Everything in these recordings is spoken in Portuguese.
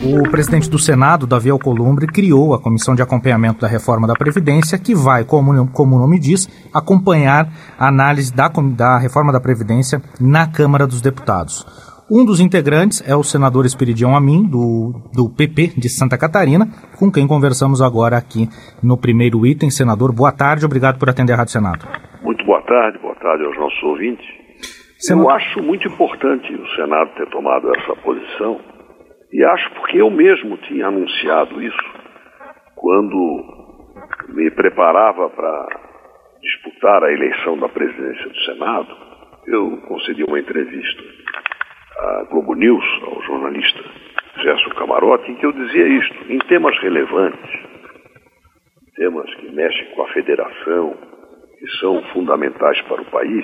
O presidente do Senado, Davi Alcolumbre, criou a Comissão de Acompanhamento da Reforma da Previdência, que vai, como o nome diz, acompanhar a análise da reforma da Previdência na Câmara dos Deputados. Um dos integrantes é o senador Esperidião Amin, do PP de Santa Catarina, com quem conversamos agora aqui no primeiro item. Senador, boa tarde, obrigado por atender a Rádio Senado. Muito boa tarde aos nossos ouvintes. Eu acho muito importante o Senado ter tomado essa posição, e acho porque eu mesmo tinha anunciado isso quando me preparava para disputar a eleição da presidência do Senado. Eu concedi uma entrevista à Globo News, ao jornalista Gerson Camarote, em que eu dizia isto: em temas relevantes, temas que mexem com a federação, que são fundamentais para o país,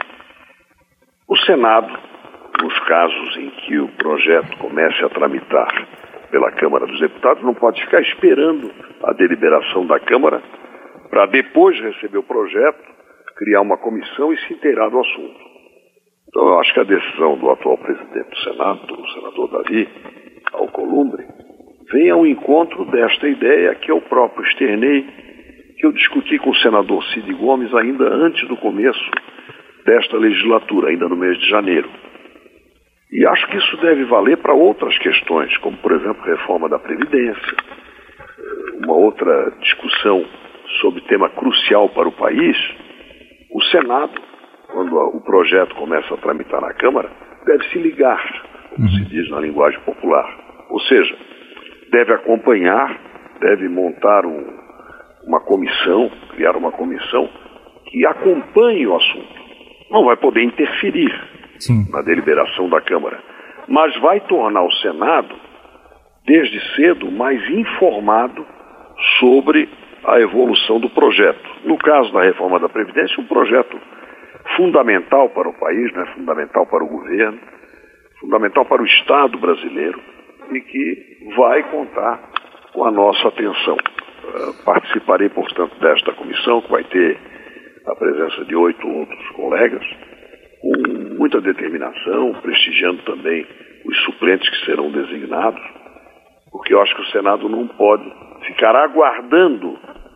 o Senado, nos casos em que o projeto comece a tramitar pela Câmara dos Deputados, não pode ficar esperando a deliberação da Câmara para depois receber o projeto, criar uma comissão e se inteirar do assunto. Então eu acho que a decisão do atual presidente do Senado, o senador Davi Alcolumbre, vem ao encontro desta ideia que eu próprio externei, que eu discuti com o senador Cid Gomes ainda antes do começo desta legislatura, ainda no mês de janeiro. E acho que isso deve valer para outras questões, como, por exemplo, reforma da Previdência, uma outra discussão sobre tema crucial para o país. O Senado, quando o projeto começa a tramitar na Câmara, deve se ligar, como se diz na linguagem popular. Ou seja, deve acompanhar, deve montar uma comissão, criar uma comissão que acompanhe o assunto. Não vai poder interferir na deliberação da Câmara, mas vai tornar o Senado, desde cedo, mais informado sobre a evolução do projeto. No caso da reforma da Previdência, um projeto fundamental para o país, né? Fundamental para o governo, fundamental para o Estado brasileiro e que vai contar com a nossa atenção. Participarei, portanto, desta comissão, que vai ter a presença de 8 outros colegas, com muita determinação, prestigiando também os suplentes que serão designados, porque eu acho que o Senado não pode ficar aguardando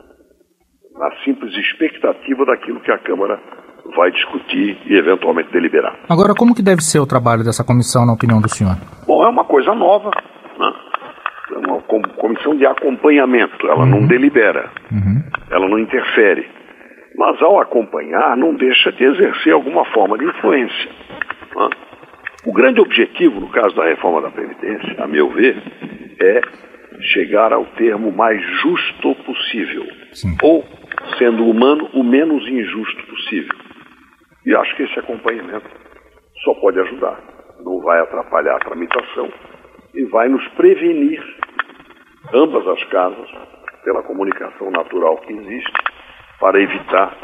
na simples expectativa daquilo que a Câmara vai discutir e eventualmente deliberar. Agora, como que deve ser o trabalho dessa comissão, na opinião do senhor? Bom, é uma coisa nova, né? É uma comissão de acompanhamento, ela não delibera, ela não interfere. Mas ao acompanhar, não deixa de exercer alguma forma de influência. Né? O grande objetivo, no caso da reforma da Previdência, a meu ver, é chegar ao termo mais justo possível. Ou, sendo humano, o menos injusto possível. E acho que esse acompanhamento só pode ajudar. Não vai atrapalhar a tramitação e vai nos prevenir, ambas as casas, pela comunicação natural que existe, para evitar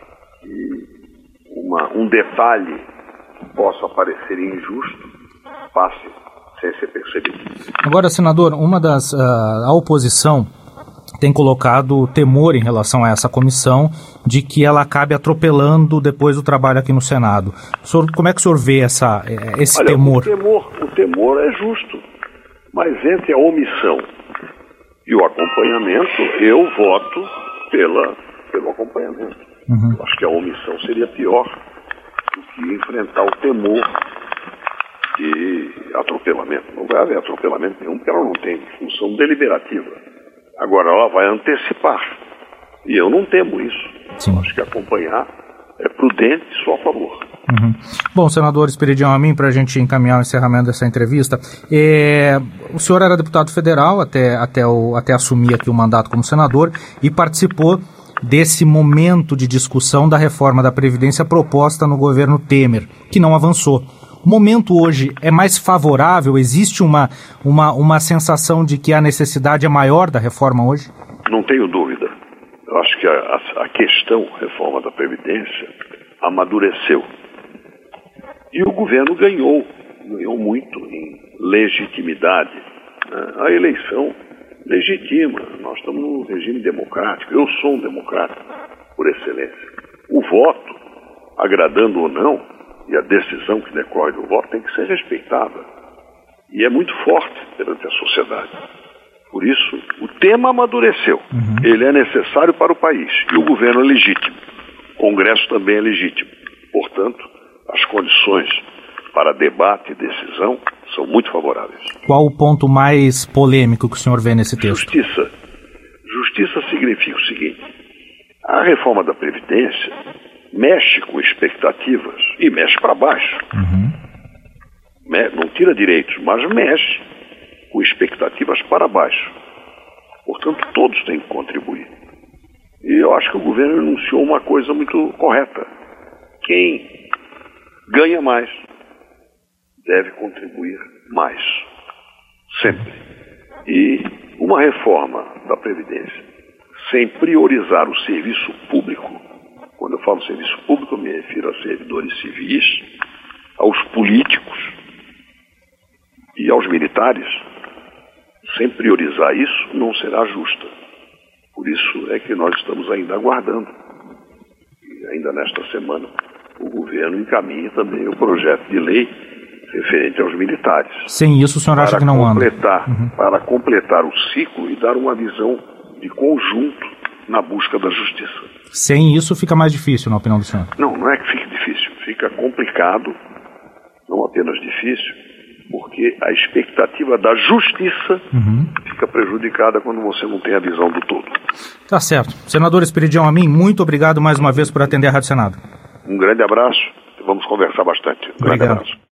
que um detalhe que possa parecer injusto passe sem ser percebido. Agora, senador, a oposição tem colocado temor em relação a essa comissão de que ela acabe atropelando depois o trabalho aqui no Senado. Como é que o senhor vê esse temor? O temor é justo, mas entre a omissão e o acompanhamento, eu voto pelo acompanhamento. Acho que a omissão seria pior do que enfrentar o temor de atropelamento. Não vai haver atropelamento nenhum, porque ela não tem função deliberativa. Agora, ela vai antecipar. E eu não temo isso. Acho que acompanhar é prudente e só a favor. Bom, senador Esperidião Amin, para a gente encaminhar o encerramento dessa entrevista, o senhor era deputado federal até assumir aqui o mandato como senador e participou desse momento de discussão da reforma da Previdência proposta no governo Temer, que não avançou. O momento hoje é mais favorável? Existe uma sensação de que a necessidade é maior da reforma hoje? Não tenho dúvida. Eu acho que a questão reforma da Previdência amadureceu. E o governo ganhou muito em legitimidade. A eleição legitima. Nós estamos num regime democrático. Eu sou um democrata por excelência. O voto, agradando ou não, e a decisão que decorre do voto tem que ser respeitada. E é muito forte perante a sociedade. sociedade. Por isso, o tema amadureceu. Ele é necessário para o país e o governo é legítimo. O Congresso também é legítimo. Portanto, as condições para debate e decisão são muito favoráveis. Qual o ponto mais polêmico que o senhor vê nesse texto? Justiça. Justiça significa o seguinte: a reforma da Previdência mexe com expectativas e mexe para baixo. Não tira direitos, mas mexe com expectativas para baixo. Portanto, todos têm que contribuir. E eu acho que o governo enunciou uma coisa muito correta. Quem ganha mais deve contribuir mais. Sempre. E uma reforma da Previdência sem priorizar o serviço público, quando eu falo serviço público eu me refiro a servidores civis, aos políticos e aos militares, sem priorizar isso não será justa. Por isso é que nós estamos ainda aguardando. E ainda nesta semana o governo encaminha também o projeto de lei referente aos militares. Sem isso o senhor acha que não anda? Para completar o ciclo e dar uma visão de conjunto na busca da justiça. Sem isso fica mais difícil, na opinião do senhor? Não é que fique difícil. Fica complicado, não apenas difícil, porque a expectativa da justiça fica prejudicada quando você não tem a visão do todo. Tá certo. Senador Esperidião Amin, muito obrigado mais uma vez por atender a Rádio Senado. Um grande abraço. Vamos conversar bastante. Um grande abraço.